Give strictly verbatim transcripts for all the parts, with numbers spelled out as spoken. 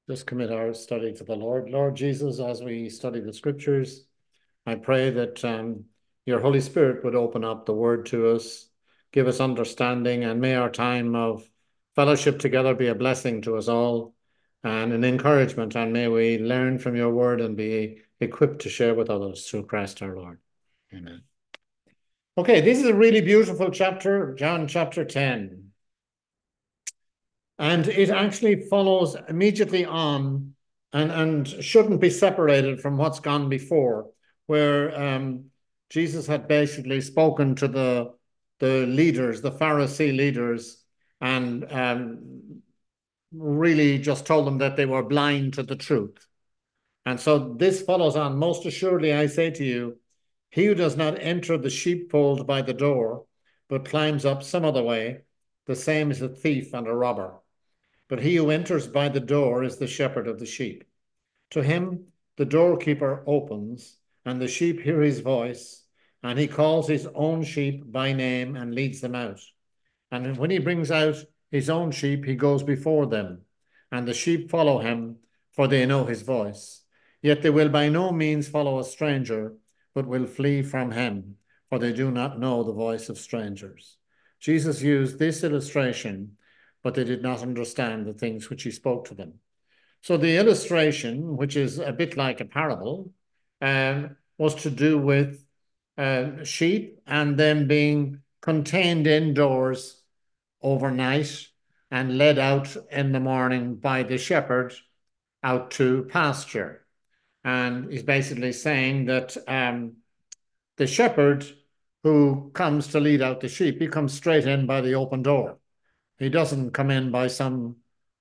Just commit our study to the Lord. Lord Jesus, as we study the scriptures, I pray that um, your Holy Spirit would open up the word to us, give us understanding, and may our time of fellowship together be a blessing to us all and an encouragement. And may we learn from your word and be equipped to share with others through Christ our Lord. Amen. Okay, this is a really beautiful chapter, John chapter ten. And it actually follows immediately on and, and shouldn't be separated from what's gone before, where um, Jesus had basically spoken to the, the leaders, the Pharisee leaders, and um, really just told them that they were blind to the truth. And so this follows on. Most assuredly, I say to you, he who does not enter the sheepfold by the door, but climbs up some other way, the same is a thief and a robber. But he who enters by the door is the shepherd of the sheep. To him the doorkeeper opens, and the sheep hear his voice, and he calls his own sheep by name and leads them out. And when he brings out his own sheep, he goes before them, and the sheep follow him, for they know his voice. Yet they will by no means follow a stranger, but will flee from him, for they do not know the voice of strangers. Jesus used this illustration, but they did not understand the things which he spoke to them. So the illustration, which is a bit like a parable, um, was to do with uh, sheep and them being contained indoors overnight and led out in the morning by the shepherd out to pasture. And he's basically saying that um, the shepherd who comes to lead out the sheep, he comes straight in by the open door. He doesn't come in by some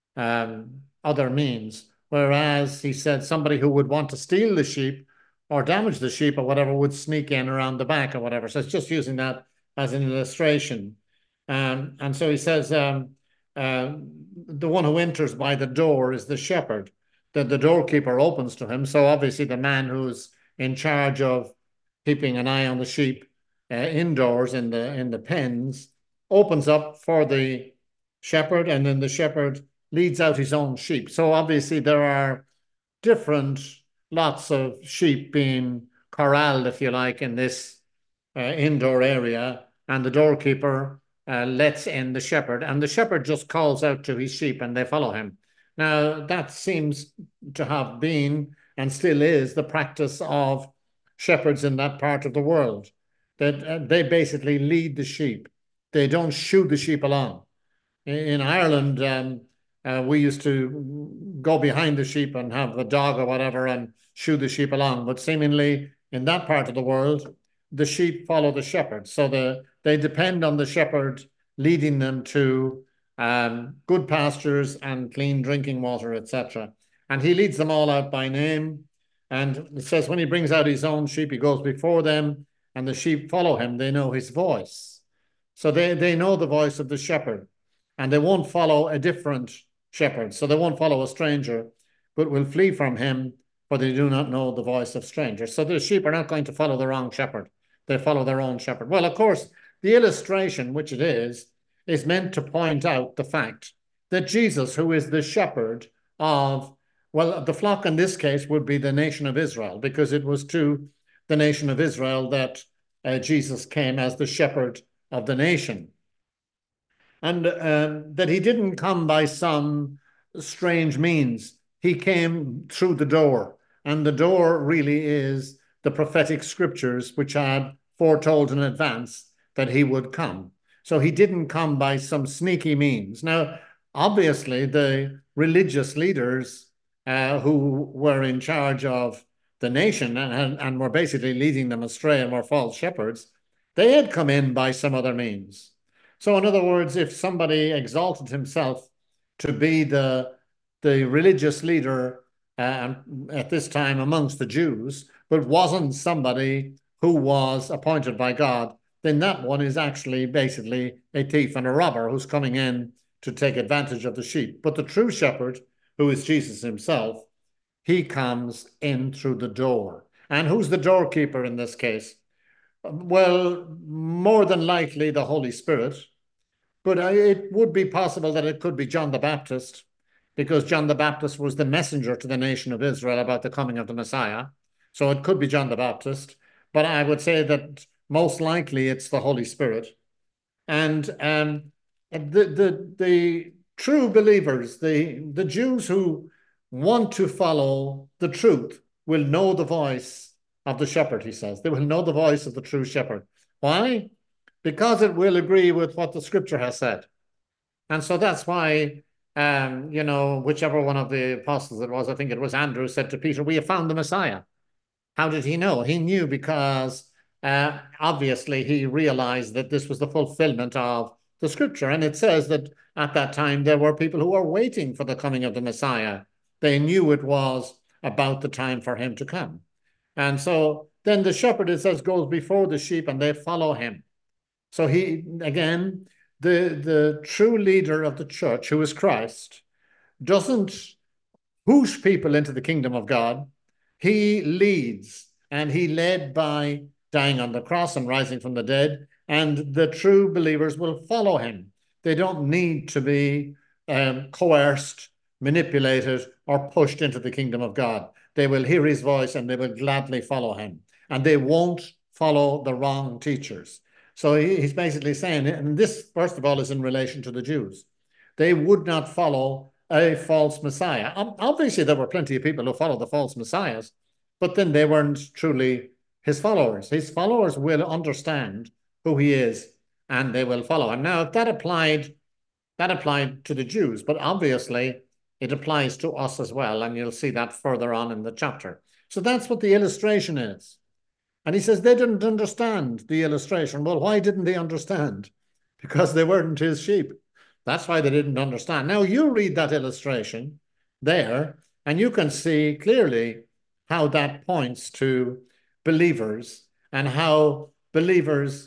um, other means. Whereas he said somebody who would want to steal the sheep or damage the sheep or whatever would sneak in around the back or whatever. So it's just using that as an illustration. Um, and so he says um, uh, the one who enters by the door is the shepherd, that the doorkeeper opens to him. So obviously the man who's in charge of keeping an eye on the sheep uh, indoors in the in the pens opens up for the shepherd, and then the shepherd leads out his own sheep. So obviously there are different lots of sheep being corralled, if you like, in this uh, indoor area, and the doorkeeper uh, lets in the shepherd, and the shepherd just calls out to his sheep and they follow him. Now, that seems to have been and still is the practice of shepherds in that part of the world, that uh, they basically lead the sheep. They don't shoo the sheep along. In Ireland, um, uh, we used to go behind the sheep and have a dog or whatever and shoo the sheep along. But seemingly in that part of the world, the sheep follow the shepherd. So the, they depend on the shepherd leading them to um, good pastures and clean drinking water, et cetera. And he leads them all out by name. And it says when he brings out his own sheep, he goes before them, and the sheep follow him. They know his voice. So they, they know the voice of the shepherd, and they won't follow a different shepherd. So they won't follow a stranger, but will flee from him, for they do not know the voice of strangers. So the sheep are not going to follow the wrong shepherd. They follow their own shepherd. Well, of course, the illustration, which it is, is meant to point out the fact that Jesus, who is the shepherd of, well, the flock in this case would be the nation of Israel, because it was to the nation of Israel that uh, Jesus came as the shepherd of the nation. And uh, that he didn't come by some strange means. He came through the door. And the door really is the prophetic scriptures, which had foretold in advance that he would come. So he didn't come by some sneaky means. Now, obviously, the religious leaders uh, who were in charge of the nation and, and were basically leading them astray and were false shepherds, they had come in by some other means. So in other words, if somebody exalted himself to be the, the religious leader uh, at this time amongst the Jews, but wasn't somebody who was appointed by God, then that one is actually basically a thief and a robber who's coming in to take advantage of the sheep. But the true shepherd, who is Jesus himself, he comes in through the door. And who's the doorkeeper in this case? Well, more than likely the Holy Spirit, but it would be possible that it could be John the Baptist. because John the Baptist was the messenger to the nation of Israel about the coming of the Messiah. So it could be John the Baptist, but I would say that most likely it's the Holy Spirit. And um, the, the, the true believers, the, the Jews who want to follow the truth, will know the voice of the shepherd, he says. They will know the voice of the true shepherd. Why? Because it will agree with what the scripture has said. And so that's why, um, you know, whichever one of the apostles it was, I think it was Andrew, said to Peter, we have found the Messiah. How did he know? He knew because uh, obviously he realized that this was the fulfillment of the scripture. And it says that at that time there were people who were waiting for the coming of the Messiah. They knew it was about the time for him to come. And so then the shepherd, it says, goes before the sheep and they follow him. So he, again, the, the true leader of the church, who is Christ, doesn't push people into the kingdom of God. He leads, and he led by dying on the cross and rising from the dead, and the true believers will follow him. They don't need to be um, coerced, manipulated, or pushed into the kingdom of God. They will hear his voice and they will gladly follow him, and they won't follow the wrong teachers. So he, he's basically saying, and this, first of all, is in relation to the Jews. They would not follow a false Messiah. Obviously, there were plenty of people who followed the false Messiahs, but then they weren't truly his followers. His followers will understand who he is and they will follow him. Now, if that applied, that applied to the Jews, but obviously it applies to us as well, and you'll see that further on in the chapter. So that's what the illustration is. And he says they didn't understand the illustration. Well, why didn't they understand? Because they weren't his sheep. That's why they didn't understand. Now you read that illustration there, and you can see clearly how that points to believers and how believers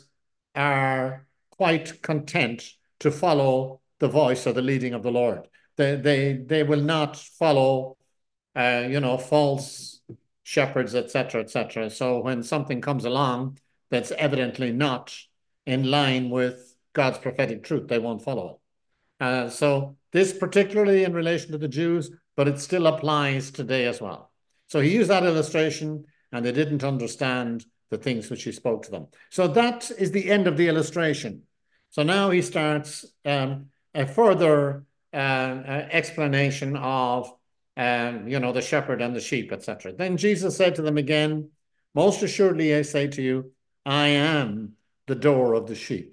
are quite content to follow the voice or the leading of the Lord. They, they, they will not follow, uh, you know, false shepherds, et cetera, et cetera. So when something comes along that's evidently not in line with God's prophetic truth, they won't follow it. Uh, so this particularly in relation to the Jews, but it still applies today as well. So he used that illustration and they didn't understand the things which he spoke to them. So that is the end of the illustration. So now he starts um, a further uh, uh, explanation of, um, you know, the shepherd and the sheep, et cetera. Then Jesus said to them again, most assuredly I say to you, I am the door of the sheep.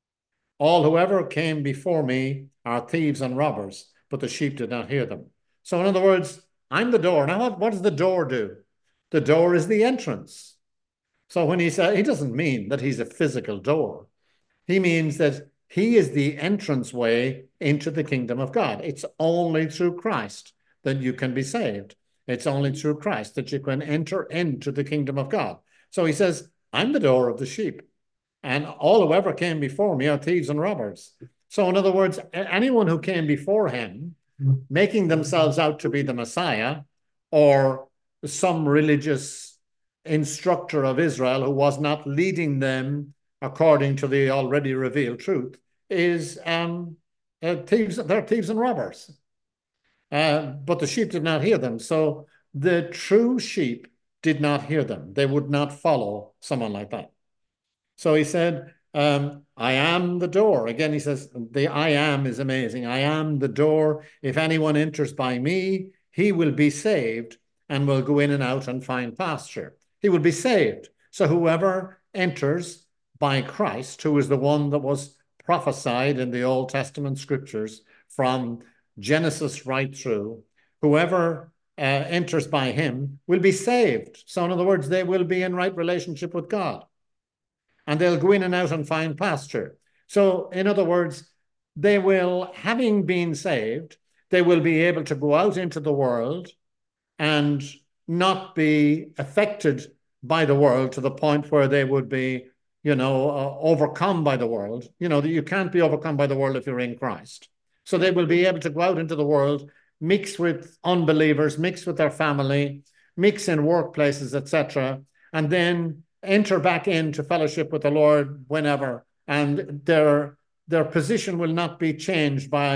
All whoever came before me are thieves and robbers, but the sheep did not hear them. So in other words, I'm the door. Now, what, what does the door do? The door is the entrance. So when he said, he doesn't mean that he's a physical door. He means that he is the entrance way into the kingdom of God. It's only through Christ that you can be saved. It's only through Christ that you can enter into the kingdom of God. So he says, I'm the door of the sheep. And all who ever came before me are thieves and robbers. So in other words, anyone who came before him, making themselves out to be the Messiah or some religious instructor of Israel who was not leading them according to the already revealed truth, is um, uh, thieves. They're thieves and robbers. Uh, but the sheep did not hear them. So the true sheep did not hear them. They would not follow someone like that. So he said, um, I am the door. Again, he says, the I am is amazing. I am the door. If anyone enters by me, he will be saved and will go in and out and find pasture. He will be saved. So whoever enters by Christ, who is the one that was prophesied in the Old Testament scriptures from Genesis right through, whoever uh, enters by him will be saved. So in other words, they will be in right relationship with God. And they'll go in and out and find pasture. So in other words, they will, having been saved, they will be able to go out into the world and not be affected by the world to the point where they would be, you know, uh, overcome by the world. You know, you can't be overcome by the world if you're in Christ. So they will be able to go out into the world, mix with unbelievers, mix with their family, mix in workplaces, et cetera, and then enter back into fellowship with the Lord whenever, and their their position will not be changed by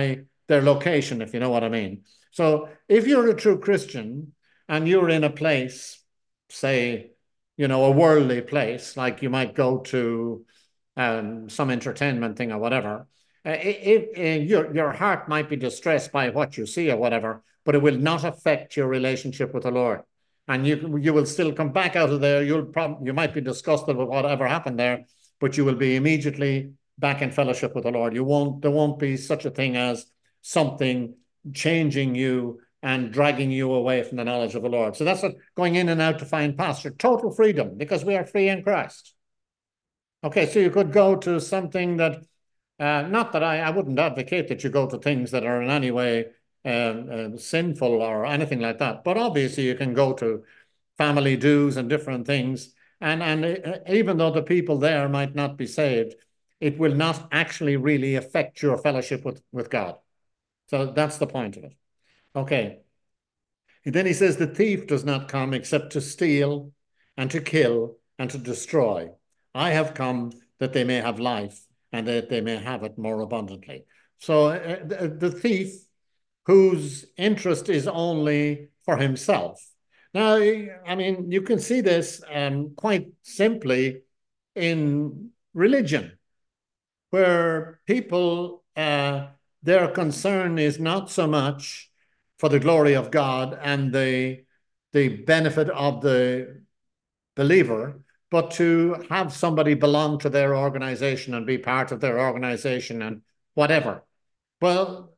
their location, if you know what I mean. So if you're a true Christian and you're in a place, say, you know, a worldly place, like you might go to um, some entertainment thing or whatever, uh, it, it, your, your heart might be distressed by what you see or whatever, but it will not affect your relationship with the Lord. And you, you will still come back out of there. You'll prob- you might be disgusted with whatever happened there, but you will be immediately back in fellowship with the Lord. You won't, there won't be such a thing as something changing you and dragging you away from the knowledge of the Lord. So that's what going in and out to find pasture, total freedom, because we are free in Christ. Okay, so you could go to something that, uh, not that I, I wouldn't advocate that you go to things that are in any way um, uh, sinful or anything like that, but obviously you can go to family dues and different things. And, and uh, even though the people there might not be saved, it will not actually really affect your fellowship with, with God. So that's the point of it. Okay. And then he says, the thief does not come except to steal and to kill and to destroy. I have come that they may have life and that they may have it more abundantly. So uh, the, the thief whose interest is only for himself. Now, I mean, you can see this um, quite simply in religion, where people, uh, their concern is not so much for the glory of God and the, the benefit of the believer, but to have somebody belong to their organization and be part of their organization and whatever. Well,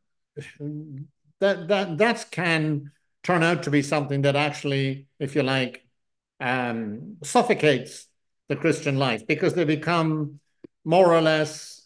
that that that can turn out to be something that actually, if you like, um, suffocates the Christian life, because they become more or less,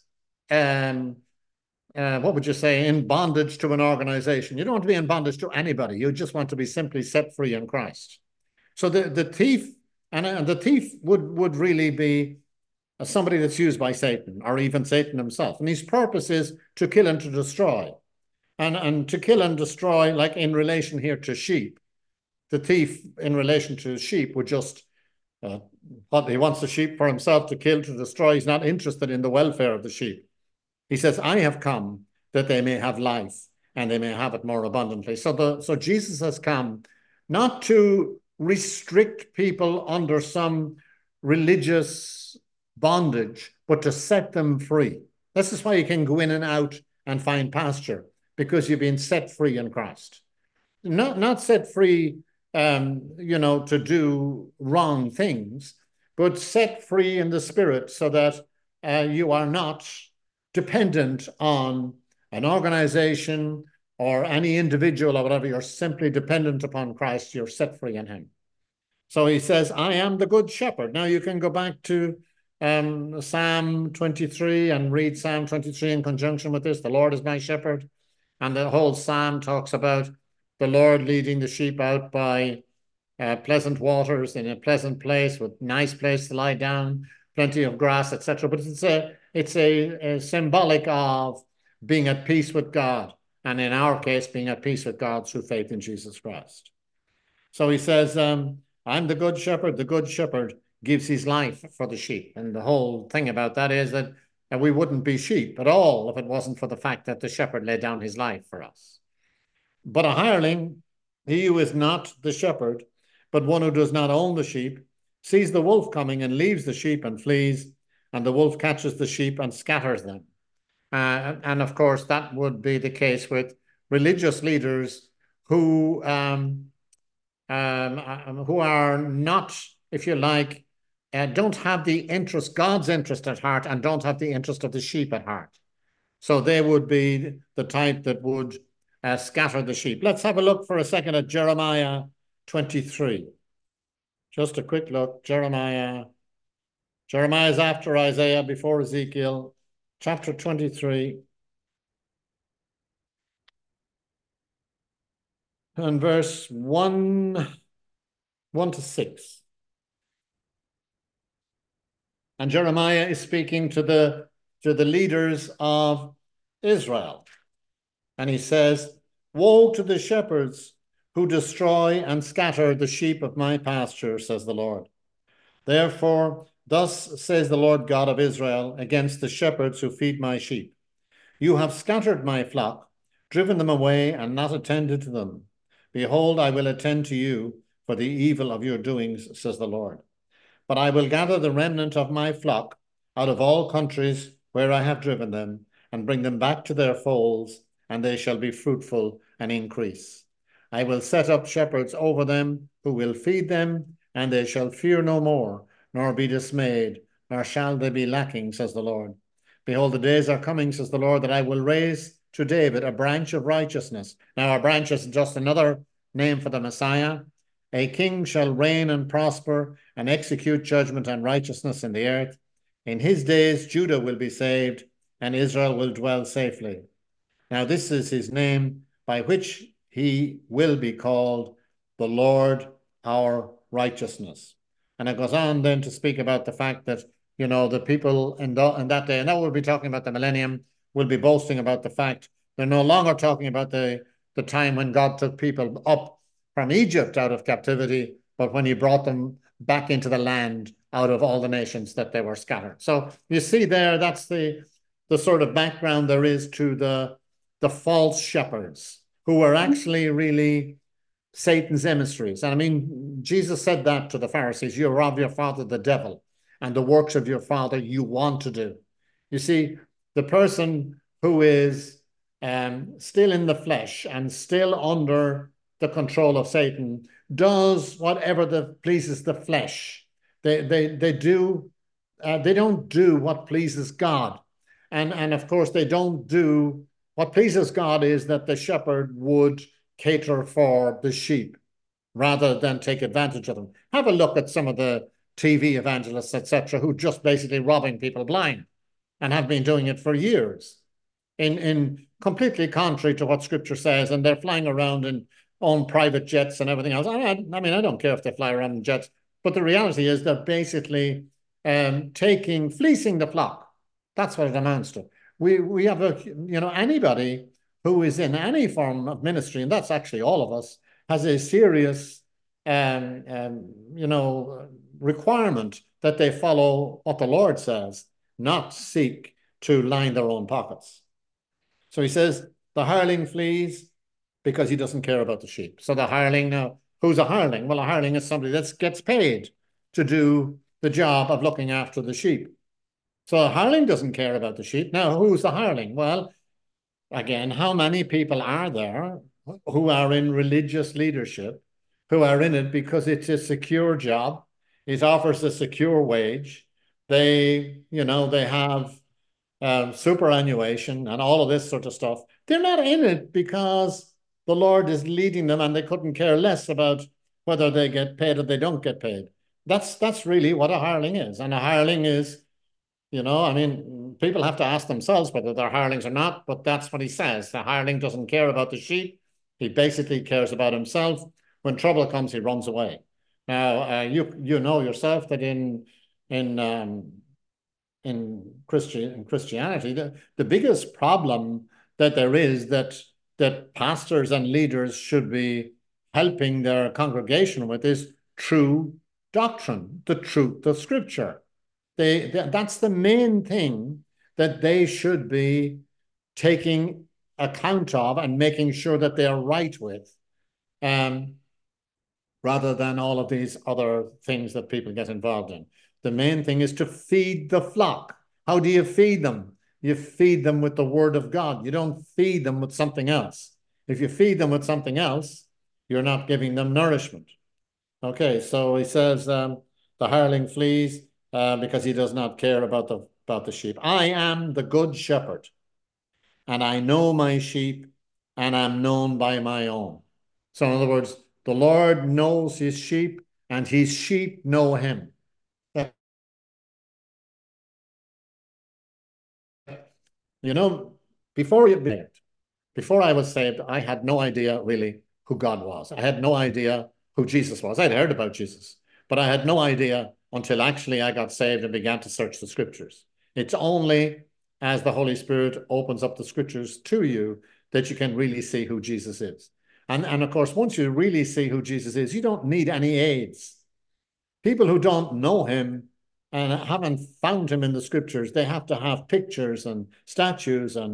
um, uh, what would you say, in bondage to an organization. You don't want to be in bondage to anybody. You just want to be simply set free in Christ. So the, the thief, and, and the thief would, would really be somebody that's used by Satan, or even Satan himself. And his purpose is to kill and to destroy. And, and to kill and destroy, like in relation here to sheep, the thief in relation to sheep would just, uh, what he wants the sheep for himself to kill, to destroy. He's not interested in the welfare of the sheep. He says, I have come that they may have life and they may have it more abundantly. So, the, so Jesus has come not to restrict people under some religious bondage, but to set them free. This is why you can go in and out and find pasture, because you've been set free in Christ. Not, not set free, um, you know, to do wrong things, but set free in the spirit, so that uh, you are not dependent on an organization or any individual or whatever. You're simply dependent upon Christ. You're set free in him. So he says, I am the good shepherd. Now you can go back to um, Psalm twenty-three and read Psalm twenty-three in conjunction with this. The Lord is my shepherd. And the whole psalm talks about the Lord leading the sheep out by uh, pleasant waters, in a pleasant place with nice place to lie down, plenty of grass, et cetera. But it's a it's a, a symbolic of being at peace with God, and in our case, being at peace with God through faith in Jesus Christ. So he says, um, I'm the good shepherd. The good shepherd gives his life for the sheep. And the whole thing about that is that uh, we wouldn't be sheep at all if it wasn't for the fact that the shepherd laid down his life for us. But a hireling, he who is not the shepherd, but one who does not own the sheep, sees the wolf coming and leaves the sheep and flees, and the wolf catches the sheep and scatters them. Uh, and of course, that would be the case with religious leaders who um, um, um, who are not, if you like, uh, don't have the interest, God's interest at heart, and don't have the interest of the sheep at heart. So they would be the type that would uh, scatter the sheep. Let's have a look for a second at Jeremiah twenty-three. Just a quick look. Jeremiah. Jeremiah is after Isaiah, before Ezekiel, chapter twenty-three. And verse one, one to six. And Jeremiah is speaking to the, to the leaders of Israel. And he says, woe to the shepherds who destroy and scatter the sheep of my pasture, says the Lord. Therefore, thus says the Lord God of Israel against the shepherds who feed my sheep. You have scattered my flock driven them away and not attended to them. Behold, I will attend to you for the evil of your doings, says the Lord. But I will gather the remnant of my flock out of all countries where I have driven them, and bring them back to their folds, and they shall be fruitful and increase. I will set up shepherds over them who will feed them, and they shall fear no more, nor be dismayed, nor shall they be lacking, says the Lord. Behold, the days are coming, says the Lord, that I will raise to David a branch of righteousness. Now, a branch is just another name for the Messiah. A king shall reign and prosper and execute judgment and righteousness in the earth. In his days, Judah will be saved and Israel will dwell safely. Now, this is his name by which he will be called the Lord our righteousness. And it goes on then to speak about the fact that, you know, the people in, the, in that day, and now we'll be talking about the millennium, will be boasting about the fact they're no longer talking about the, the time when God took people up from Egypt out of captivity, but when he brought them back into the land out of all the nations that they were scattered. So you see there, that's the, the sort of background there is to the, the false shepherds who were actually really Satan's emissaries. And I mean, Jesus said that to the Pharisees, you're of your father, the devil, and the works of your father you want to do. You see, the person who is um, still in the flesh and still under the control of Satan does whatever the, pleases the flesh. They, they, they do, uh, they don't do what pleases God. And, and of course, they don't do what pleases God is that the shepherd would cater for the sheep rather than take advantage of them. Have a look at some of the T V evangelists, et cetera, who just basically robbing people blind and have been doing it for years in, in completely contrary to what Scripture says. And they're flying around in own private jets and everything else. I mean, I, I mean, I don't care if they fly around in jets, but the reality is they're basically um, taking, fleecing the flock. That's what it amounts to. We, we have a, you know, anybody who is in any form of ministry, and that's actually all of us, has a serious, um, um, you know, requirement that they follow what the Lord says, not seek to line their own pockets. So he says, the hireling flees because he doesn't care about the sheep. So the hireling, now, who's a hireling? Well, a hireling is somebody that gets paid to do the job of looking after the sheep. So a hireling doesn't care about the sheep. Now, who's the hireling? Well, again, how many people are there who are in religious leadership, who are in it because it's a secure job, it offers a secure wage, they, you know, they have um, superannuation and all of this sort of stuff. They're not in it because the Lord is leading them and they couldn't care less about whether they get paid or they don't get paid. That's, that's really what a hireling is. And a hireling is, you know, I mean, people have to ask themselves whether they're hirelings or not, but that's what he says. The hireling doesn't care about the sheep. He basically cares about himself. When trouble comes, he runs away. Now, uh, you you know yourself that in in um, in Christian in Christianity, the, the biggest problem that there is that that pastors and leaders should be helping their congregation with is true doctrine, the truth of Scripture. They, that's the main thing that they should be taking account of and making sure that they're right with, um, rather than all of these other things that people get involved in. The main thing is to feed the flock. How do you feed them? You feed them with the word of God. You don't feed them with something else. If you feed them with something else, you're not giving them nourishment. Okay, so he says um, the hireling flees uh, because he does not care about the, about the sheep. I am the good shepherd, and I know my sheep, and am known by my own. So in other words, the Lord knows his sheep, and his sheep know him. You know, before you before I was saved, I had no idea really who God was. I had no idea who Jesus was. I'd heard about Jesus, but I had no idea until actually I got saved and began to search the Scriptures. It's only as the Holy Spirit opens up the Scriptures to you that you can really see who Jesus is. And, and of course, once you really see who Jesus is, you don't need any aids. People who don't know him and haven't found him in the Scriptures, they have to have pictures and statues and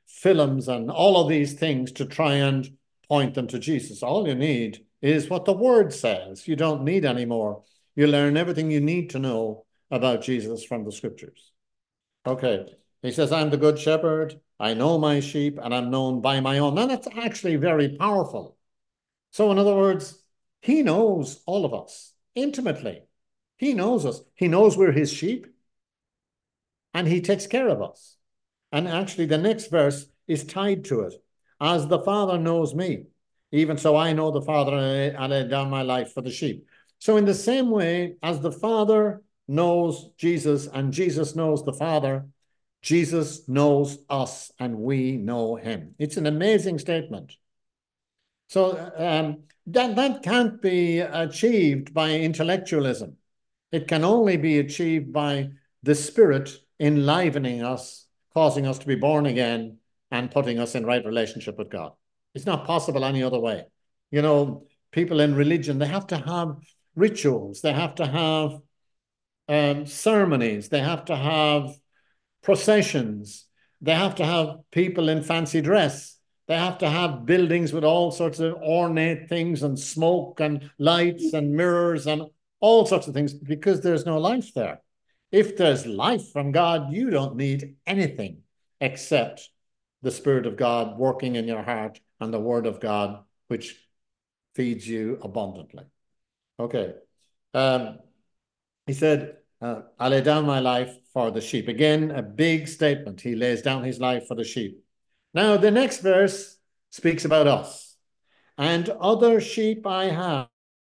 films and all of these things to try and point them to Jesus. All you need is what the Word says. You don't need any more. You learn everything you need to know about Jesus from the Scriptures. Okay, he says, I'm the good shepherd. I know my sheep and I'm known by my own. Now that's actually very powerful. So in other words, he knows all of us intimately. He knows us. He knows we're his sheep and he takes care of us. And actually the next verse is tied to it. As the Father knows me, even so I know the Father and I lay down my life for the sheep. So in the same way as the Father knows Jesus and Jesus knows the Father, Jesus knows us and we know him. It's an amazing statement. So um, that, that can't be achieved by intellectualism. It can only be achieved by the Spirit enlivening us, causing us to be born again and putting us in right relationship with God. It's not possible any other way. You know, people in religion, they have to have rituals. They have to have um, ceremonies. They have to have processions. They have to have people in fancy dress. They have to have buildings with all sorts of ornate things and smoke and lights and mirrors and all sorts of things because there's no life there. If there's life from God, you don't need anything except the Spirit of God working in your heart and the Word of God, which feeds you abundantly. Okay. Um, he said, uh, I lay down my life for the sheep. Again, a big statement. He lays down his life for the sheep. Now, the next verse speaks about us. And other sheep I have.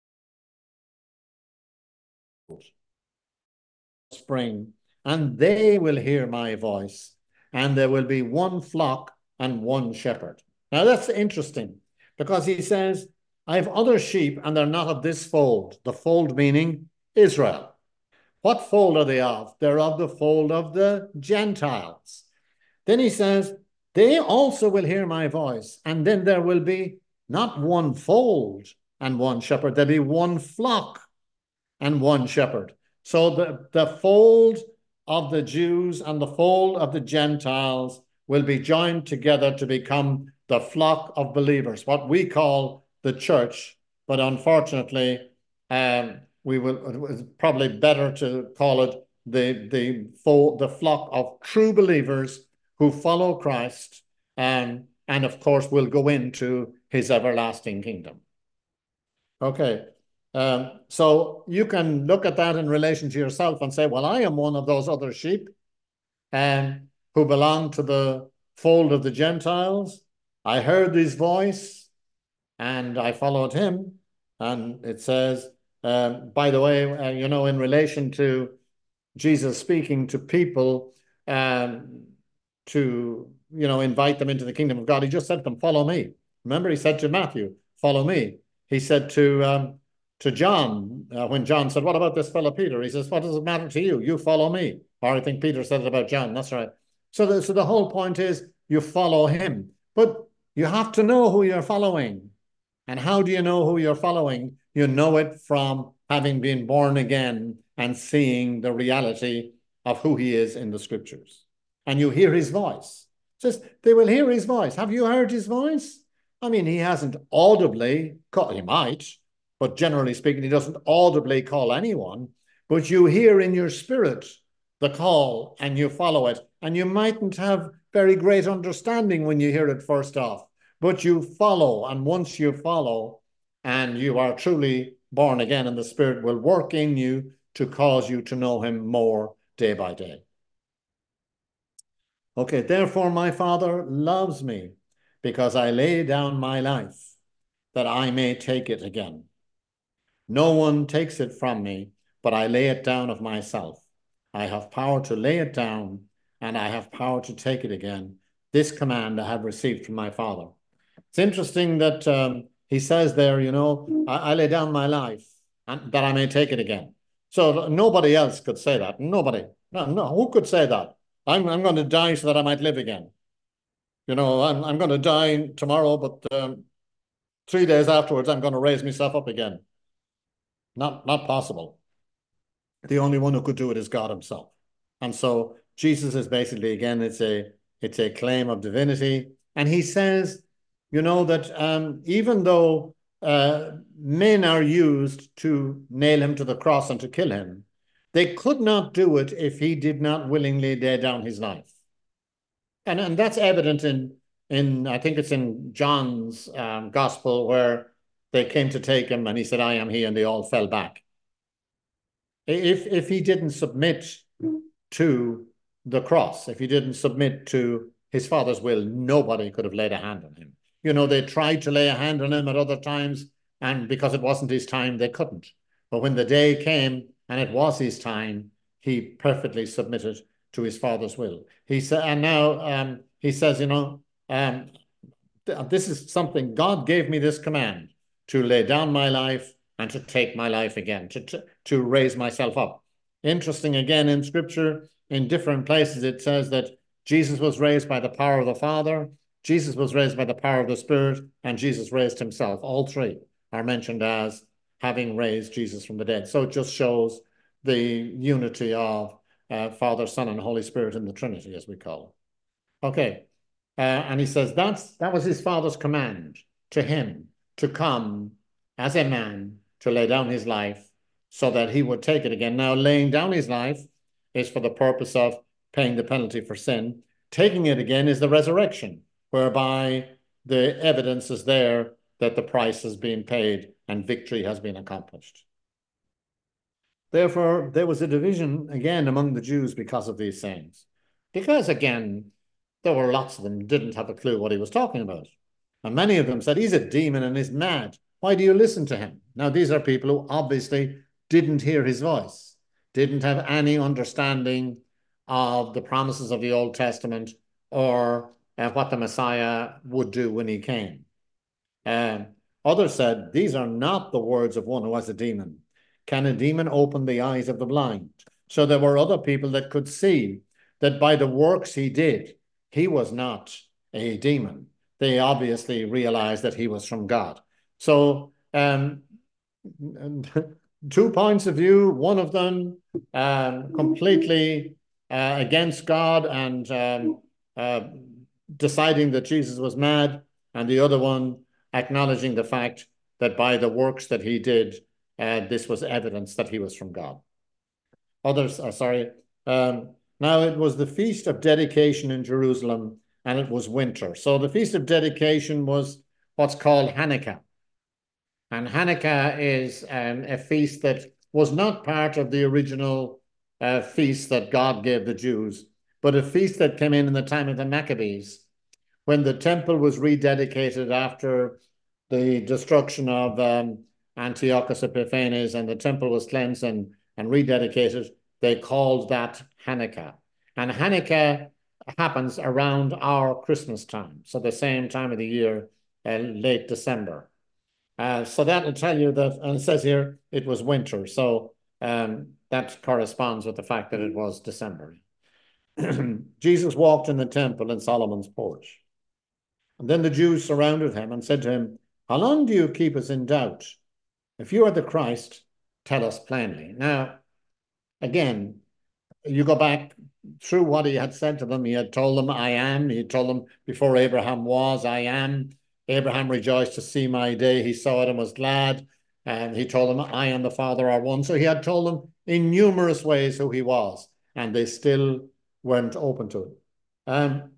Spring, and they will hear my voice, and there will be one flock and one shepherd. Now that's interesting because he says, I have other sheep and they're not of this fold. The fold meaning Israel. What fold are they of? They're of the fold of the Gentiles. Then he says, they also will hear my voice, and then there will be not one fold and one shepherd, there'll be one flock and one shepherd. So the, the fold of the Jews and the fold of the Gentiles will be joined together to become the flock of believers, what we call the church. But unfortunately, um, we will it's probably better to call it the, the, fold, the flock of true believers who follow Christ and, and of course will go into his everlasting kingdom. Okay. Um, so you can look at that in relation to yourself and say, well, I am one of those other sheep um, who belong to the fold of the Gentiles. I heard his voice and I followed him. And it says, um, by the way, uh, you know, in relation to Jesus speaking to people um, to, you know, invite them into the kingdom of God, he just said to them, follow me. Remember, he said to Matthew, follow me. He said to um, to John, uh, when John said, what about this fellow Peter? He says, what does it matter to you? You follow me. Or I think Peter said it about John. That's right. So the, so the whole point is you follow him. But you have to know who you're following. And how do you know who you're following? You know it from having been born again and seeing the reality of who he is in the scriptures. And you hear his voice. It says, they will hear his voice. Have you heard his voice? I mean, he hasn't audibly, called, he might, but generally speaking, he doesn't audibly call anyone, but you hear in your spirit the call and you follow it. And you mightn't have very great understanding when you hear it first off, but you follow. And once you follow and you are truly born again, and the Spirit will work in you to cause you to know him more day by day. Okay, therefore my Father loves me because I lay down my life that I may take it again. No one takes it from me, but I lay it down of myself. I have power to lay it down, and I have power to take it again. This command I have received from my Father. It's interesting that um, he says there, you know, I, I lay down my life and that I may take it again. So nobody else could say that. Nobody. No, no. Who could say that? I'm, I'm going to die so that I might live again. You know, I'm, I'm going to die tomorrow, but um, three days afterwards, I'm going to raise myself up again. Not, not possible. The only one who could do it is God himself. And so Jesus is basically, again, it's a, It's a claim of divinity. And he says, you know, that um, even though uh, men are used to nail him to the cross and to kill him, they could not do it if he did not willingly lay down his life. And, and that's evident in, in, I think it's in John's um, gospel, where they came to take him and he said, I am he, and they all fell back. If, if he didn't submit to the cross, if he didn't submit to his Father's will, nobody could have laid a hand on him. You know, they tried to lay a hand on him at other times, and because it wasn't his time, they couldn't. But when the day came and it was his time, he perfectly submitted to his Father's will. He said, and now um, he says, you know, um, th this is something, God gave me this command to lay down my life and to take my life again, to, to, to raise myself up. Interesting, again, in Scripture, in different places, it says that Jesus was raised by the power of the Father, Jesus was raised by the power of the Spirit, and Jesus raised himself. All three are mentioned as having raised Jesus from the dead. So it just shows the unity of uh, Father, Son, and Holy Spirit in the Trinity, as we call it. Okay. Uh, and he says that's that was his Father's command to him to come as a man to lay down his life so that he would take it again. Now, laying down his life is for the purpose of paying the penalty for sin. Taking it again is the resurrection, whereby the evidence is there that the price has been paid and victory has been accomplished. Therefore, there was a division again among the Jews because of these sayings. Because again, there were lots of them who didn't have a clue what he was talking about. And many of them said, he's a demon and he's mad. Why do you listen to him? Now, these are people who obviously didn't hear his voice, didn't have any understanding of the promises of the Old Testament or uh, what the Messiah would do when he came. Uh, others said, these are not the words of one who has a demon. Can a demon open the eyes of the blind? So there were other people that could see that by the works he did, he was not a demon. They obviously realized that he was from God. So um, two points of view, one of them um, completely uh, against God and um, uh, deciding that Jesus was mad, and the other one acknowledging the fact that by the works that he did, uh, this was evidence that he was from God. Others, uh, sorry, um, now it was the Feast of Dedication in Jerusalem, and it was winter. So the Feast of Dedication was what's called Hanukkah. And Hanukkah is um, a feast that was not part of the original uh, feast that God gave the Jews, but a feast that came in in the time of the Maccabees, when the temple was rededicated after the destruction of um, Antiochus Epiphanes, and the temple was cleansed and, and rededicated. They called that Hanukkah. And Hanukkah happens around our Christmas time, so the same time of the year, uh, late December. Uh, so that will tell you that, and it says here it was winter, so um, that corresponds with the fact that it was December. Jesus walked in the temple in Solomon's porch. And then the Jews surrounded him and said to him, how long do you keep us in doubt? If you are the Christ, tell us plainly. Now, again, you go back through what he had said to them. He had told them, I am. He had told them before Abraham was, I am. Abraham rejoiced to see my day. He saw it and was glad. And he told them, I and the Father are one. So he had told them in numerous ways who he was, and they still weren't open to it. Um,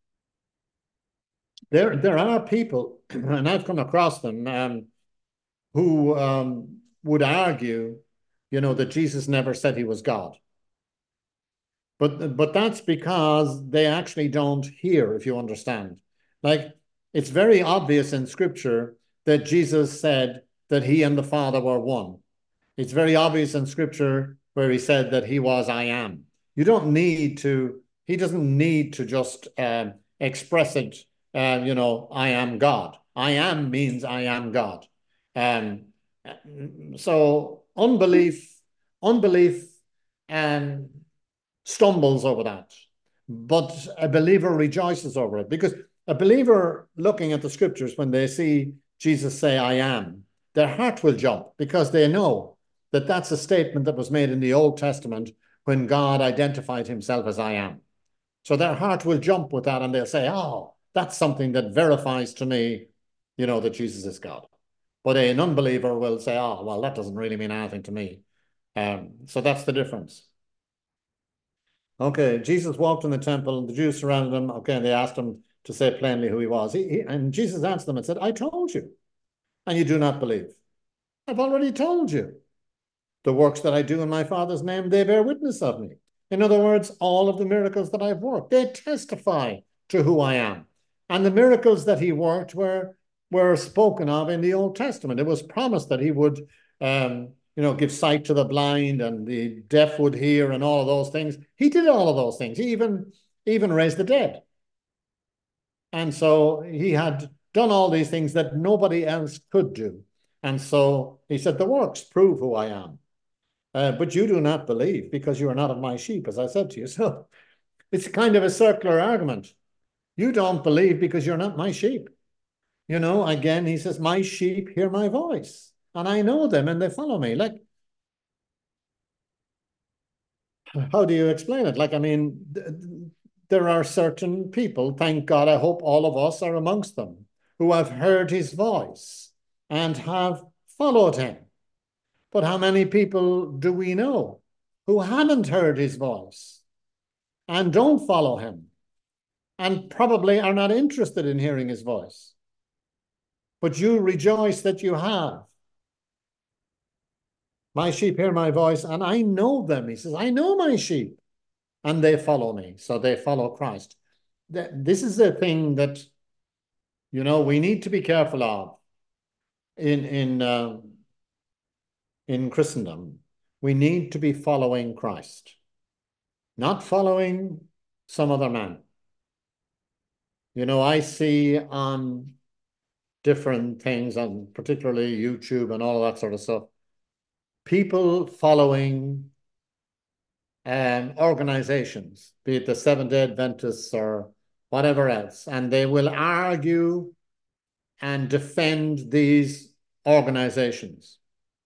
there, there are people, and I've come across them, um, who um, would argue, you know, that Jesus never said he was God. But, but that's because they actually don't hear, if you understand. Like, it's very obvious in Scripture that Jesus said that he and the Father were one. It's very obvious in Scripture where he said that he was I am. You don't need to, he doesn't need to just um, express it, uh, you know, I am God. I am means I am God. Um, so unbelief, unbelief um, stumbles over that, but a believer rejoices over it, because a believer looking at the Scriptures, when they see Jesus say, I am, their heart will jump, because they know that that's a statement that was made in the Old Testament when God identified himself as I am. So their heart will jump with that and they'll say, oh, that's something that verifies to me, you know, that Jesus is God. But an unbeliever will say, oh, well, that doesn't really mean anything to me. Um, so that's the difference. Okay, Jesus walked in the temple and the Jews surrounded him. Okay, they asked him to say plainly who he was. He, he, and Jesus answered them and said, I told you, and you do not believe. I've already told you. The works that I do in my Father's name, they bear witness of me. In other words, all of the miracles that I've worked, they testify to who I am. And the miracles that he worked were, were spoken of in the Old Testament. It was promised that he would, um, you know, give sight to the blind and the deaf would hear and all of those things. He did all of those things. He even, even raised the dead. And so he had done all these things that nobody else could do. And so he said, the works prove who I am. Uh, but you do not believe because you are not of my sheep, as I said to you. So it's kind of a circular argument. You don't believe because you're not my sheep. You know, again, he says, my sheep hear my voice and I know them and they follow me. Like, how do you explain it? Like, I mean, th there are certain people, thank God, I hope all of us are amongst them, who have heard his voice and have followed him. But how many people do we know who haven't heard his voice and don't follow him and probably are not interested in hearing his voice? But you rejoice that you have. My sheep hear my voice and I know them. He says, I know my sheep and they follow me. So they follow Christ. This is the thing that, you know, we need to be careful of in, in, uh, in Christendom. We need to be following Christ, not following some other man. You know, I see on different things, on particularly YouTube and all that sort of stuff, people following um, organizations, be it the Seventh-day Adventists or whatever else, and they will argue and defend these organizations.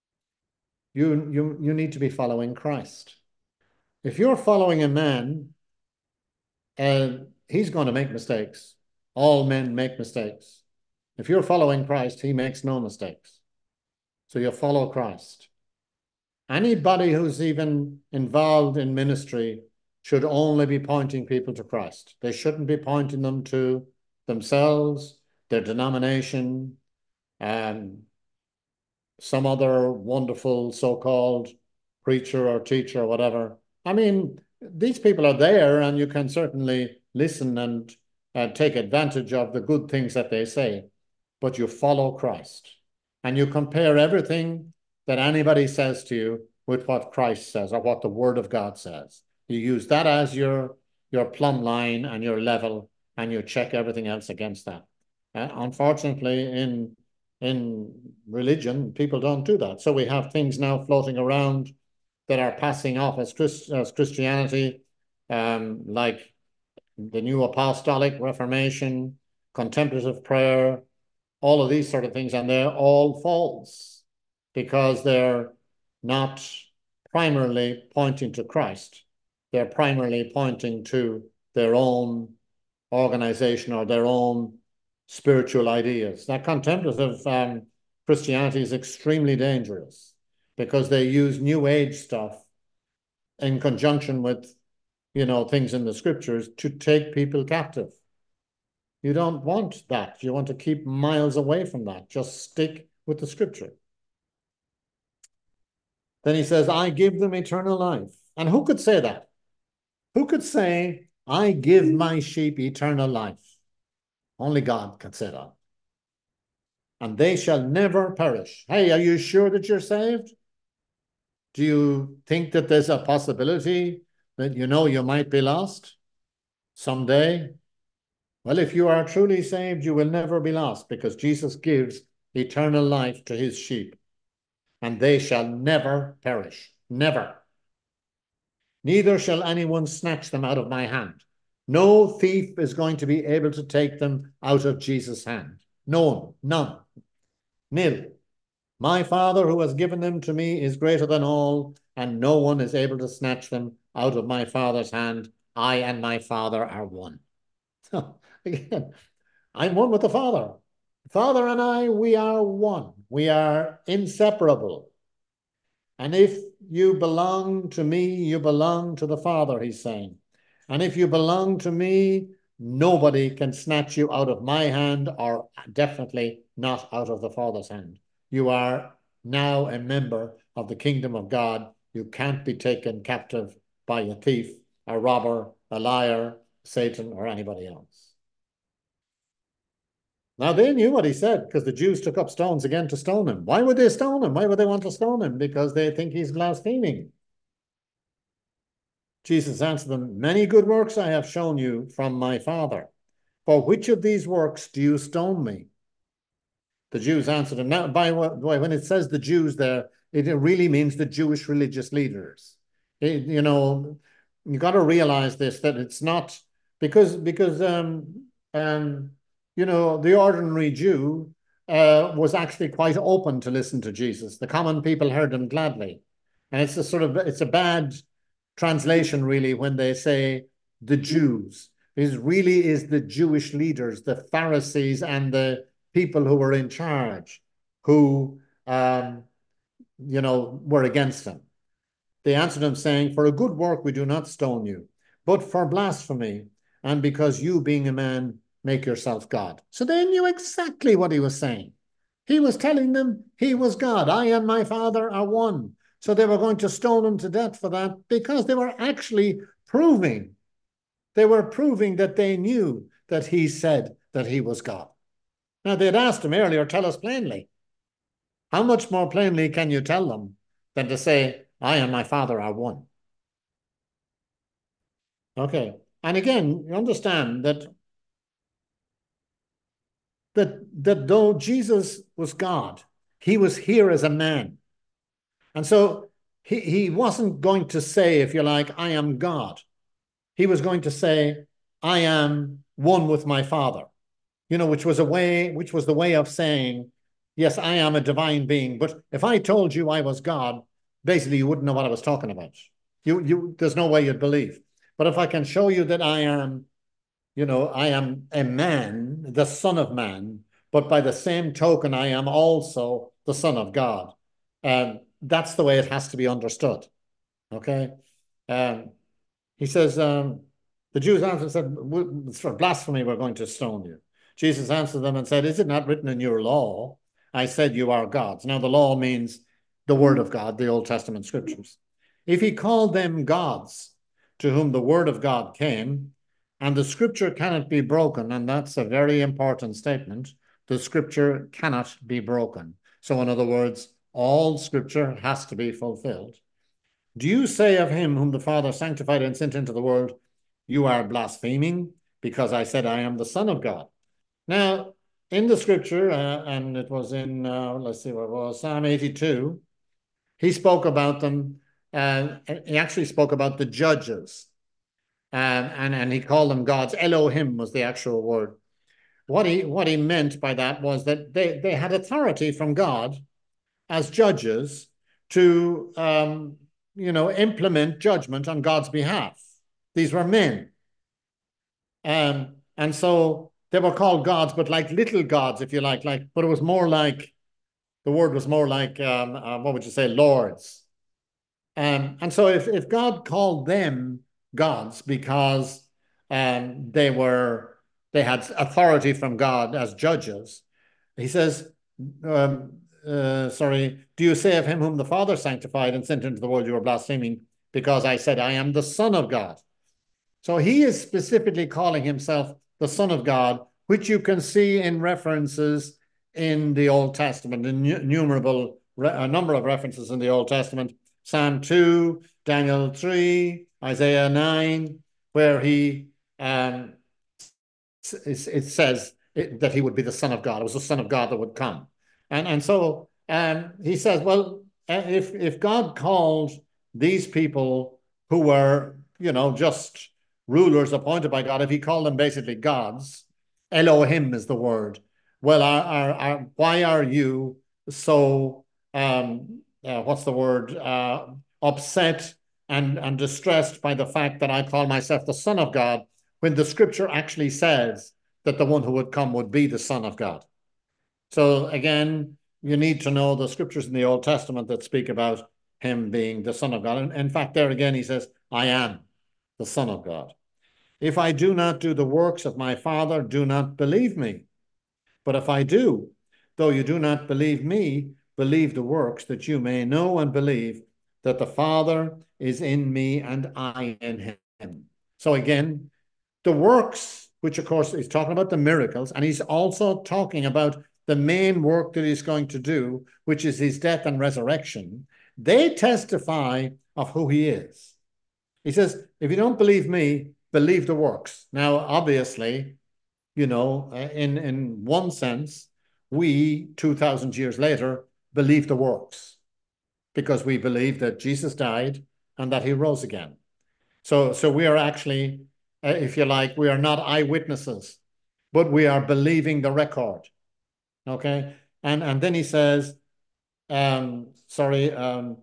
You, you, you need to be following Christ. If you're following a man, uh, he's going to make mistakes. All men make mistakes. If you're following Christ, he makes no mistakes. So you follow Christ. Anybody who's even involved in ministry should only be pointing people to Christ. They shouldn't be pointing them to themselves, their denomination, um, some other wonderful so-called preacher or teacher or whatever. I mean, these people are there and you can certainly listen and uh, take advantage of the good things that they say, but you follow Christ and you compare everything that anybody says to you with what Christ says or what the Word of God says. You use that as your, your plumb line and your level and you check everything else against that. Uh, unfortunately, in in religion, people don't do that. So we have things now floating around that are passing off as, Christ, as Christianity, um, like the New Apostolic Reformation, contemplative prayer, all of these sort of things, and they're all false because they're not primarily pointing to Christ. They're primarily pointing to their own organization or their own spiritual ideas. That contemplative um, Christianity is extremely dangerous because they use New Age stuff in conjunction with, you know, things in the scriptures to take people captive. You don't want that. You want to keep miles away from that. Just stick with the scripture. Then he says, I give them eternal life. And who could say that? Who could say, I give my sheep eternal life? Only God can say that. And they shall never perish. Hey, are you sure that you're saved? Do you think that there's a possibility that you know you might be lost someday? Well, if you are truly saved, you will never be lost because Jesus gives eternal life to his sheep and they shall never perish. Never. Neither shall anyone snatch them out of my hand. No thief is going to be able to take them out of Jesus' hand. No one, none, nil. My Father who has given them to me is greater than all, and no one is able to snatch them out of my Father's hand. I and my Father are one. So again, I'm one with the Father. Father and I, we are one. We are inseparable. And if you belong to me, you belong to the Father, he's saying. And if you belong to me, nobody can snatch you out of my hand, or definitely not out of the Father's hand. You are now a member of the kingdom of God. You can't be taken captive by a thief, a robber, a liar, Satan, or anybody else. Now they knew what he said, because the Jews took up stones again to stone him. Why would they stone him? Why would they want to stone him? Because they think he's blaspheming. Jesus answered them, many good works I have shown you from my Father. For which of these works do you stone me? The Jews answered him. Now, by when it says the Jews there, it really means the Jewish religious leaders. It, you know, you got to realize this, that it's not because because um um you know, the ordinary Jew uh, was actually quite open to listen to Jesus. The common people heard him gladly, and it's a sort of it's a bad translation really when they say the Jews. It really is the Jewish leaders, the Pharisees, and the people who were in charge, who um, you know, were against him. They answered him, saying, for a good work we do not stone you, but for blasphemy, and because you, being a man, make yourself God. So they knew exactly what he was saying. He was telling them he was God. I and my Father are one. So they were going to stone him to death for that, because they were actually proving, they were proving that they knew that he said that he was God. Now, they'd asked him earlier, tell us plainly. How much more plainly can you tell them than to say, I and my Father are one? Okay. And again, you understand that that that though Jesus was God, he was here as a man. And so he, he wasn't going to say, if you like, I am God. He was going to say, I am one with my Father, you know, which was a way, which was the way of saying, yes, I am a divine being. But if I told you I was God, basically you wouldn't know what I was talking about. You, you, there's no way you'd believe. But if I can show you that I am, you know, I am a man, the Son of Man, but by the same token, I am also the Son of God. Um, that's the way it has to be understood. Okay. Um, he says, um, the Jews answered and said, for blasphemy, we're going to stone you. Jesus answered them and said, is it not written in your law? I said, you are gods. Now, the law means the word of God, the Old Testament scriptures. If he called them gods, to whom the word of God came, and the scripture cannot be broken, and that's a very important statement, the scripture cannot be broken. So in other words, all scripture has to be fulfilled. Do you say of him whom the Father sanctified and sent into the world, you are blaspheming, because I said I am the Son of God? Now, in the scripture, uh, and it was in, uh, let's see what it was, Psalm eighty-two, he spoke about them, uh, he actually spoke about the judges, uh, and, and he called them gods. Elohim was the actual word. What he, what he meant by that was that they, they had authority from God as judges to, um, you know, implement judgment on God's behalf. These were men. Um, and so they were called gods, but like little gods, if you like, like, but it was more like, the word was more like, um, uh, what would you say, lords. Um, and so if, if God called them gods because um, they were, they had authority from God as judges, he says, um, uh, sorry, do you say of him whom the Father sanctified and sent into the world, you are blaspheming, because I said, I am the Son of God. So he is specifically calling himself the Son of God, which you can see in references in the Old Testament, innumerable, a number of references in the Old Testament, Psalm two, Daniel three, Isaiah nine, where he, um, it says that he would be the Son of God. It was the Son of God that would come. And, and so um, he says, well, if, if God called these people who were, you know, just rulers appointed by God, if he called them basically gods, Elohim is the word. Well, are, are, are, why are you so, um, uh, what's the word, uh, upset and, and distressed by the fact that I call myself the Son of God, when the scripture actually says that the one who would come would be the Son of God. So again, you need to know the scriptures in the Old Testament that speak about him being the Son of God. And in fact, there again, he says, I am the Son of God. If I do not do the works of my Father, do not believe me. But if I do, though you do not believe me, believe the works, that you may know and believe that the Father is in me and I in him. So again, the works, which of course he's talking about the miracles, and he's also talking about the main work that he's going to do, which is his death and resurrection, they testify of who he is. He says, if you don't believe me, believe the works. Now, obviously, you know, in, in one sense, we, two thousand years later, believe the works because we believe that Jesus died and that he rose again. So, so we are actually, uh, if you like, we are not eyewitnesses, but we are believing the record. Okay. And, and then he says, um, sorry, um,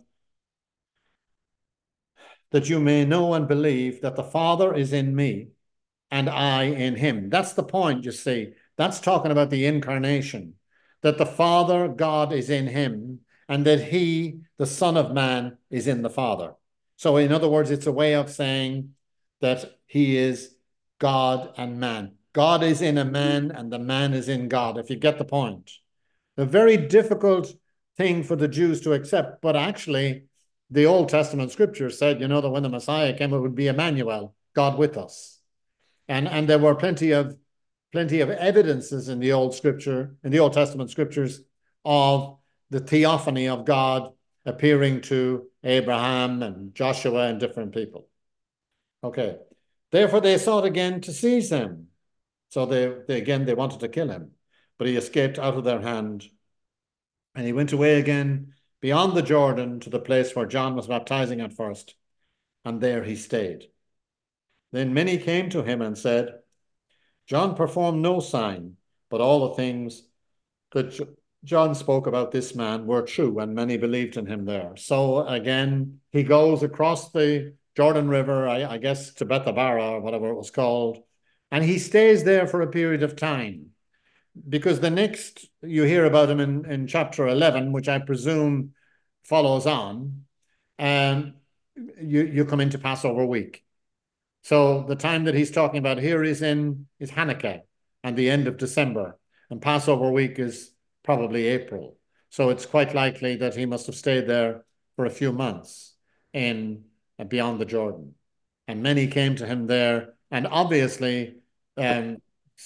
that you may know and believe that the Father is in me and I in him. That's the point, you see. That's talking about the incarnation, that the Father, God, is in him, and that he, the Son of Man, is in the Father. So, in other words, it's a way of saying that he is God and man. God is in a man, and the man is in God, if you get the point. A very difficult thing for the Jews to accept, but actually, the Old Testament scripture said, you know, that when the Messiah came, it would be Emmanuel, God with us. And, and there were plenty of plenty of evidences in the old scripture, in the Old Testament scriptures, of the theophany of God appearing to Abraham and Joshua and different people. Okay. Therefore they sought again to seize him. So they, they again they wanted to kill him, but he escaped out of their hand. And he went away again beyond the Jordan to the place where John was baptizing at first, and there he stayed. Then many came to him and said, John performed no sign, but all the things that John spoke about this man were true, and many believed in him there. So again, he goes across the Jordan River, I, I guess to Bethabara or whatever it was called, and he stays there for a period of time. Because the next you hear about him in, in chapter eleven, which I presume follows on, and you, you come into Passover week. So the time that he's talking about here is in is Hanukkah and the end of December, and Passover week is probably April. So it's quite likely that he must have stayed there for a few months in uh, beyond the Jordan. And many came to him there, and obviously um,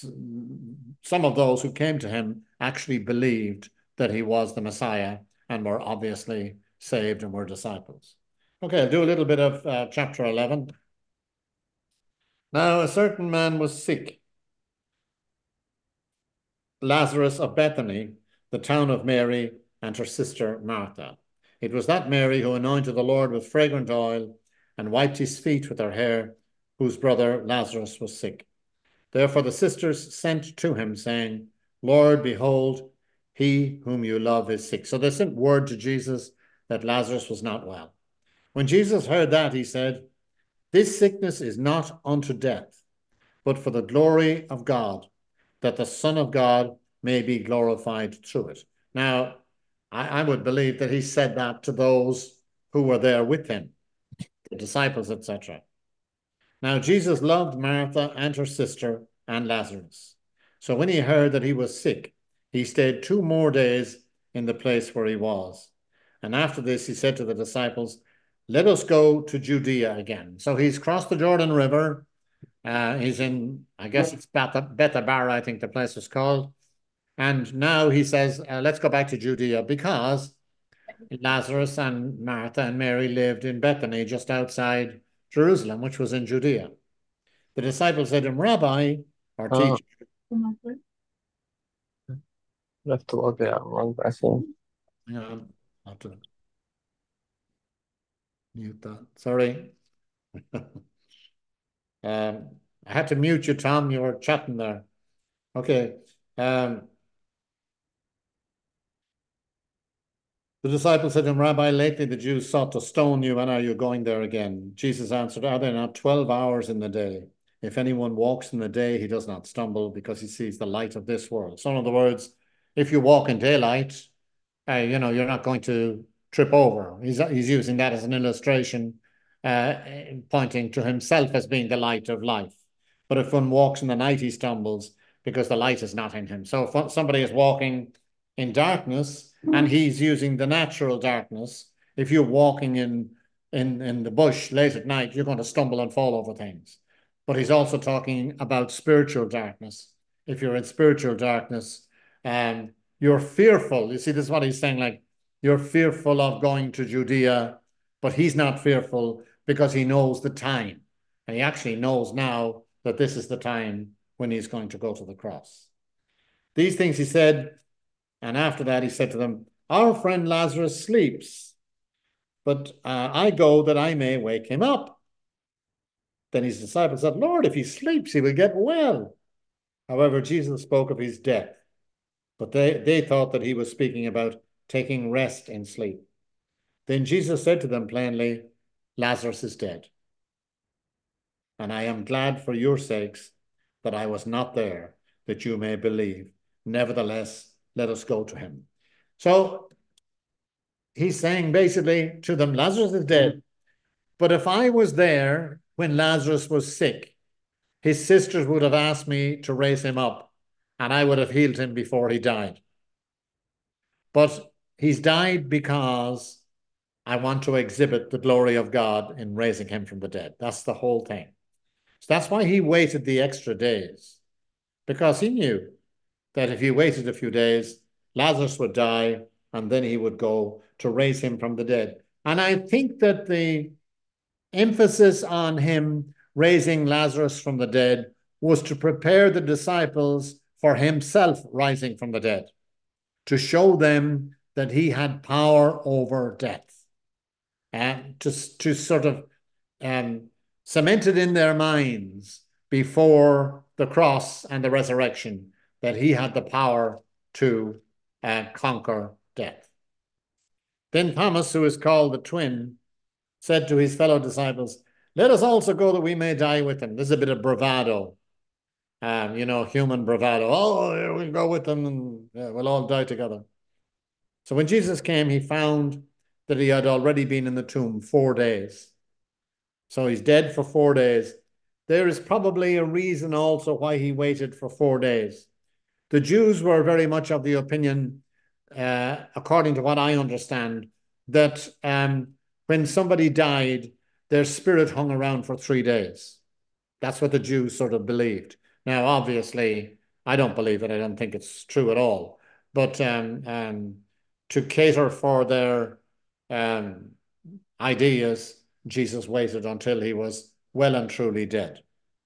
some of those who came to him actually believed that he was the Messiah and were obviously saved and were disciples. Okay, I'll do a little bit of uh, chapter eleven. Now, a certain man was sick, Lazarus of Bethany, the town of Mary and her sister Martha. It was that Mary who anointed the Lord with fragrant oil and wiped his feet with her hair, whose brother Lazarus was sick. Therefore the sisters sent to him, saying, Lord, behold, he whom you love is sick. So they sent word to Jesus that Lazarus was not well. When Jesus heard that, he said, This sickness is not unto death, but for the glory of God, that the Son of God may be glorified through it. Now, I, I would believe that he said that to those who were there with him, the disciples, et cetera. Now, Jesus loved Martha and her sister and Lazarus. So when he heard that he was sick, he stayed two more days in the place where he was. And after this, he said to the disciples, Let us go to Judea again. So he's crossed the Jordan River. Uh, he's in, I guess it's Beth Bethabara, I think the place is called. And now he says, uh, let's go back to Judea, because Lazarus and Martha and Mary lived in Bethany, just outside Jerusalem, which was in Judea. The disciples said to him, Rabbi, our Oh, teacher. left to log out wrong, I think. Yeah, I have to mute that. Sorry. um, I had to mute you, Tom. You were chatting there. Okay. Um, The disciples said to him, Rabbi, lately the Jews sought to stone you, and are you going there again? Jesus answered, Are there not twelve hours in the day? If anyone walks in the day, he does not stumble because he sees the light of this world. So in other words, if you walk in daylight, uh, you know, you're not going to trip over. He's, he's using that as an illustration, uh, pointing to himself as being the light of life. But if one walks in the night, he stumbles because the light is not in him. So if somebody is walking in darkness and he's using the natural darkness, if you're walking in, in, in the bush late at night, you're going to stumble and fall over things. But he's also talking about spiritual darkness. If you're in spiritual darkness, um, you're fearful. You see, this is what he's saying, like, you're fearful of going to Judea, but he's not fearful because he knows the time. And he actually knows now that this is the time when he's going to go to the cross. These things he said, and after that he said to them, Our friend Lazarus sleeps, but uh, I go that I may wake him up. Then his disciples said, Lord, if he sleeps, he will get well. However, Jesus spoke of his death, but they, they thought that he was speaking about taking rest in sleep. Then Jesus said to them plainly, Lazarus is dead. And I am glad for your sakes that I was not there, that you may believe. Nevertheless, let us go to him. So he's saying basically to them, Lazarus is dead. But if I was there when Lazarus was sick, his sisters would have asked me to raise him up, and I would have healed him before he died. But he's died because I want to exhibit the glory of God in raising him from the dead. That's the whole thing. So that's why he waited the extra days, because he knew that if he waited a few days, Lazarus would die, and then he would go to raise him from the dead. And I think that the emphasis on him raising Lazarus from the dead was to prepare the disciples for himself rising from the dead, to show them that he had power over death, and to, to sort of um, cement it in their minds before the cross and the resurrection that he had the power to uh, conquer death. Then Thomas, who is called the twin, said to his fellow disciples, Let us also go that we may die with him. This is a bit of bravado, um, you know, human bravado. Oh, here we'll go with them and yeah, we'll all die together. So when Jesus came, he found that he had already been in the tomb four days. So he's dead for four days. There is probably a reason also why he waited for four days. The Jews were very much of the opinion, uh, according to what I understand, that um, when somebody died, their spirit hung around for three days. That's what the Jews sort of believed. Now, obviously, I don't believe it. I don't think it's true at all. But um, um, to cater for their um, ideas, Jesus waited until he was well and truly dead.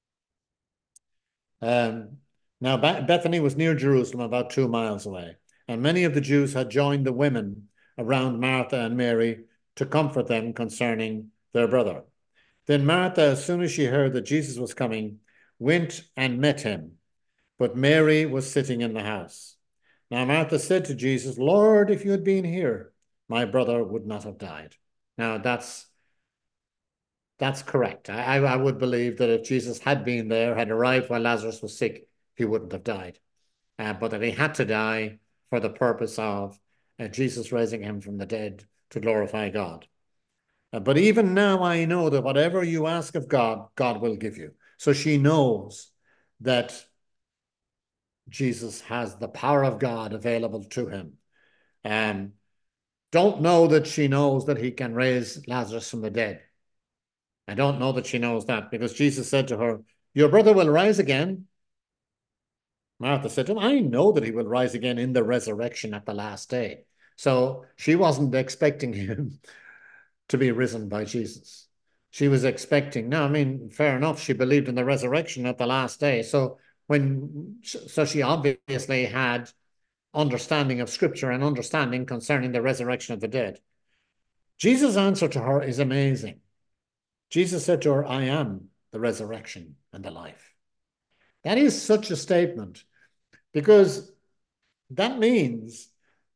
Um, now, Bethany was near Jerusalem, about two miles away, and many of the Jews had joined the women around Martha and Mary to comfort them concerning their brother. Then Martha, as soon as she heard that Jesus was coming, went and met him, but Mary was sitting in the house. Now Martha said to Jesus, Lord, if you had been here, my brother would not have died. Now that's that's correct. I, I would believe that if Jesus had been there, had arrived while Lazarus was sick, he wouldn't have died. Uh, but that he had to die for the purpose of uh, Jesus raising him from the dead to glorify God. Uh, but even now I know that whatever you ask of God, God will give you. So she knows that Jesus has the power of God available to him. Um, don't know that she knows that he can raise Lazarus from the dead. I don't know that she knows that, because Jesus said to her, your brother will rise again. Martha said to him, I know that he will rise again in the resurrection at the last day. So she wasn't expecting him to be risen by Jesus. She was expecting, no, I mean, fair enough, she believed in the resurrection at the last day. So when, so she obviously had understanding of scripture and understanding concerning the resurrection of the dead. Jesus' answer to her is amazing. Jesus said to her, I am the resurrection and the life. That is such a statement, because that means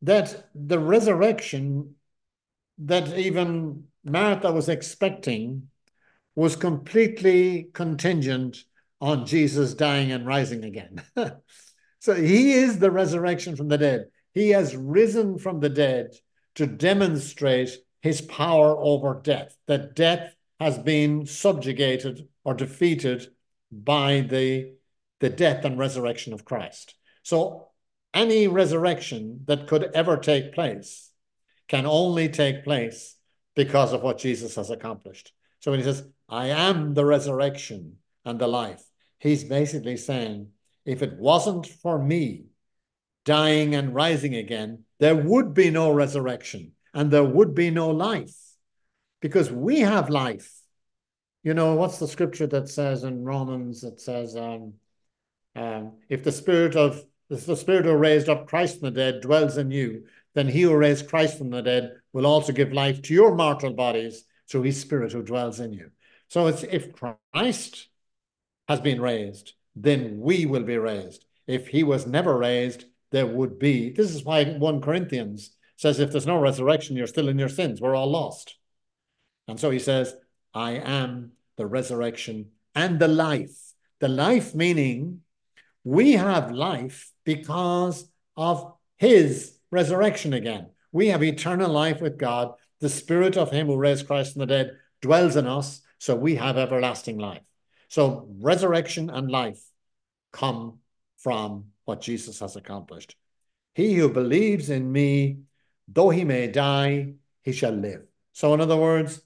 that the resurrection that even Martha was expecting was completely contingent on Jesus dying and rising again. So he is the resurrection from the dead. He has risen from the dead to demonstrate his power over death, that death has been subjugated or defeated by the, the death and resurrection of Christ. So any resurrection that could ever take place can only take place because of what Jesus has accomplished. So when he says, I am the resurrection and the life, he's basically saying, if it wasn't for me dying and rising again, there would be no resurrection and there would be no life, because we have life. You know, what's the scripture that says in Romans, it says, um, um, if the spirit of if the spirit who raised up Christ from the dead dwells in you, then he who raised Christ from the dead will also give life to your mortal bodies through his spirit who dwells in you. So it's if Christ has been raised, then we will be raised. If he was never raised, there would be. This is why First Corinthians says, if there's no resurrection, you're still in your sins. We're all lost. And so he says, I am the resurrection and the life. The life meaning we have life because of his resurrection again. We have eternal life with God. The spirit of him who raised Christ from the dead dwells in us, so we have everlasting life. So resurrection and life come from what Jesus has accomplished. He who believes in me, though he may die, he shall live. So in other words,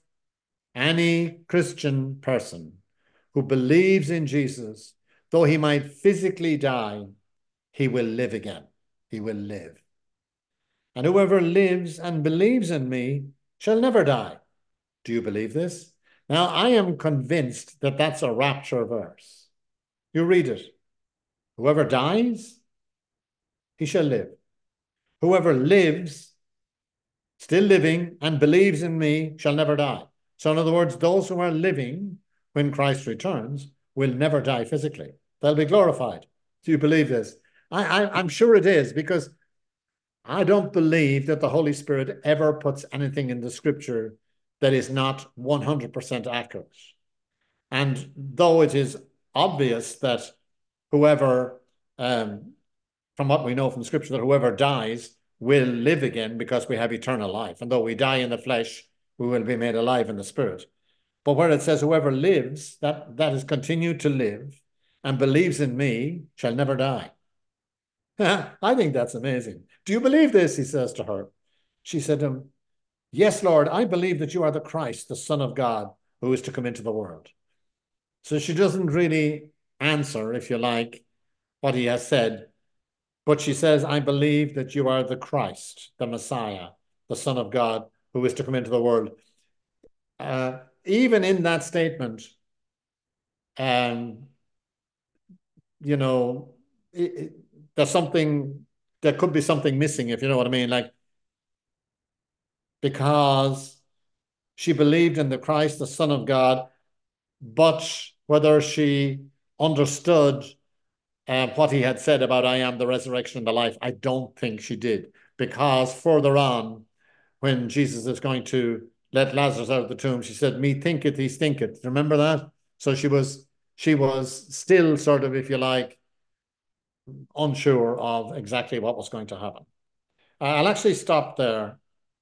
any Christian person who believes in Jesus, though he might physically die, he will live again. He will live. And whoever lives and believes in me shall never die. Do you believe this? Now, I am convinced that that's a rapture verse. You read it. Whoever dies, he shall live. Whoever lives, still living, and believes in me shall never die. So in other words, those who are living when Christ returns will never die physically. They'll be glorified. Do you believe this? I, I, I'm sure it is, because I don't believe that the Holy Spirit ever puts anything in the scripture that is not one hundred percent accurate. And though it is obvious that whoever, um, from what we know from scripture, that whoever dies will live again because we have eternal life. And though we die in the flesh, we will be made alive in the spirit. But where it says whoever lives, that, that is continued to live and believes in me shall never die. I think that's amazing. Do you believe this? He says to her. She said to him, yes, Lord, I believe that you are the Christ, the Son of God, who is to come into the world. So she doesn't really answer, if you like, what he has said, but she says, I believe that you are the Christ, the Messiah, the Son of God, who is to come into the world. Uh, even in that statement, um, you know, it, it, there's something, there could be something missing, if you know what I mean, like, because she believed in the Christ, the Son of God, but whether she understood uh, what he had said about I am the resurrection and the life, I don't think she did, because further on, when Jesus is going to let Lazarus out of the tomb, she said, me thinketh, he stinketh. Remember that? So she was, she was still sort of, if you like, unsure of exactly what was going to happen. I'll actually stop there.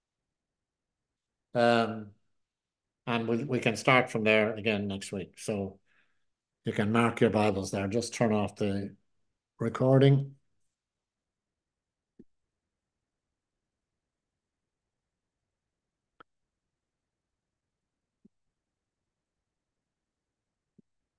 Um, and we, we can start from there again next week. So you can mark your Bibles there. Just turn off the recording.